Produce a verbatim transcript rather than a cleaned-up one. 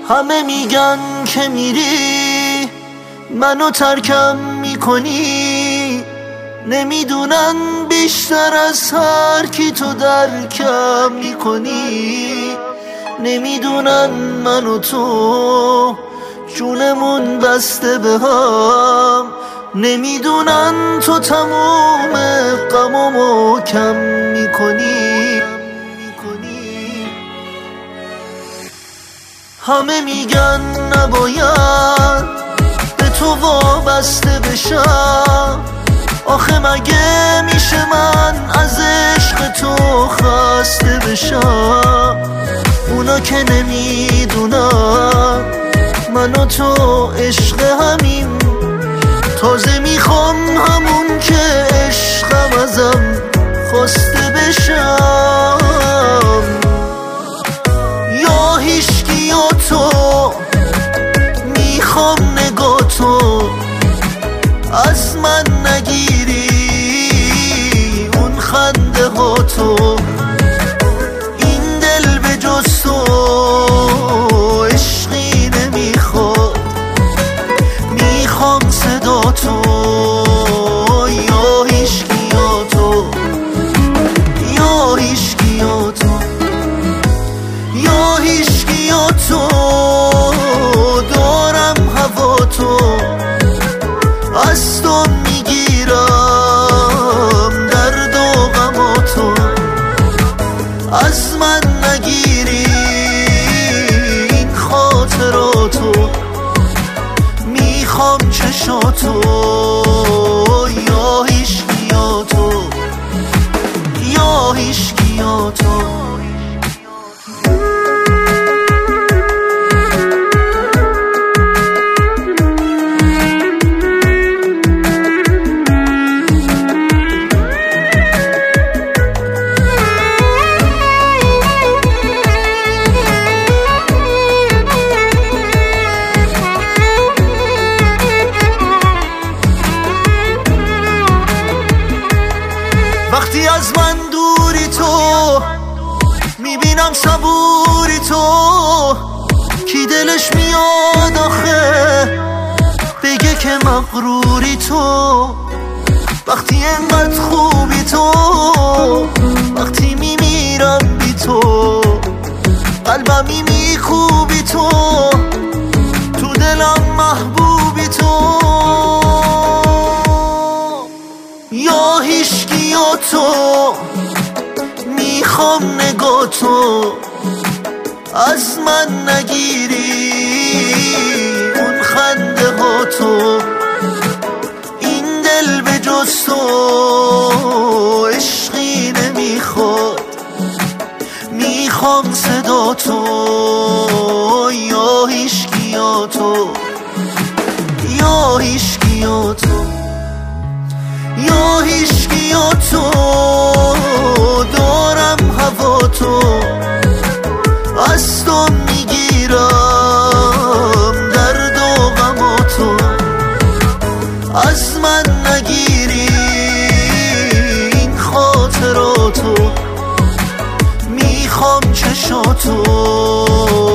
همه میگن که میری منو ترکم میکنی، نمیدونن بیشتر از هر کی تو درکم میکنی. نمیدونن من و تو جونمون بسته به هم، نمیدونن تو تموم غمامو کم میکنی. همه میگن نباید به تو وابسته بشم، آخه مگه میشه من از عشق تو خسته بشم؟ اونا که نمیدونن من و تو عشق همیم، تازه میخوام همون که عشقم ازم خواسته بشم. یا هیچکی یا تو، میخوام نگاه تو از من نگیری، اون خنده ها تو، این دل به جز تو عشقی نمیخواد، میخوام صدا تو. یا هیچکی یا تو، یا هیچکی یا تو، یا هیچکی یا تو، دارم هوا تو، از تو میگیرم درد و غم تو، از من نگیری این خاطراتو، میخوام چشاتو. یا هیچکی یا تو، یا هیچکی یا تو. وقتی از من دوری تو، میبینم صبوری تو، کی دلش میاد آخه بگه که مغروری تو. وقتی انقدر خوبی تو، وقتی میمیرم بی تو، قلبمی میکوبی تو، تو دلم محبوبی تو. یا هیچکی یا تو، میخوام نگاه تو از من نگیری، اون خنده ها تو، این دل به جز تو عشقی نمیخواد، میخوام صدا تو. یا هیچکی یا تو، یا هیچکی یا تو، یا هیچکی یا تو، دارم هوا تو، از تو میگیرم درد و غم تو، از من نگیری این خاطراتو، میخوام چشاتو.